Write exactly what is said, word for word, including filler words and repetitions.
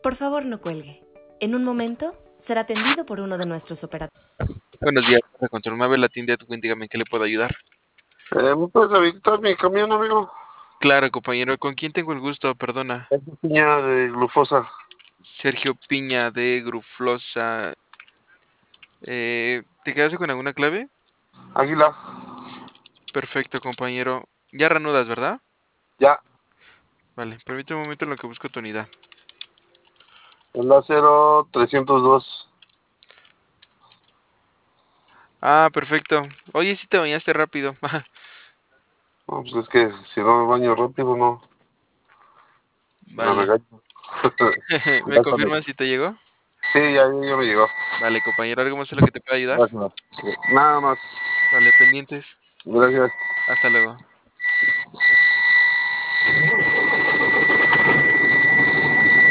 Por favor, no cuelgue. En un momento será atendido por uno de nuestros operadores. Buenos días, para Control Mave, la tienda Edwin, dígame en qué le puedo ayudar. Eh, ¿me puedes habilitar mi camión, amigo? Claro, compañero, ¿con quién tengo el gusto? Perdona. Es piña de glufosa. Sergio Piña de Gruflosa. Eh, ¿te quedaste con alguna clave? Águila. Perfecto, compañero. Ya reanudas, ¿verdad? Ya. Vale, permíteme un momento en lo que busco tu unidad. El acero trescientos dos. Ah, perfecto. Oye, sí te bañaste rápido. No, pues es que si no me baño rápido, no. Me Vale. regaño. ¿Me Ya cuando- confirmas si te llegó? Sí, ya, ya me llegó. Vale, compañero, ¿algo más en lo que te pueda ayudar? Gracias. Nada más. Vale, pendientes. Gracias. Hasta luego.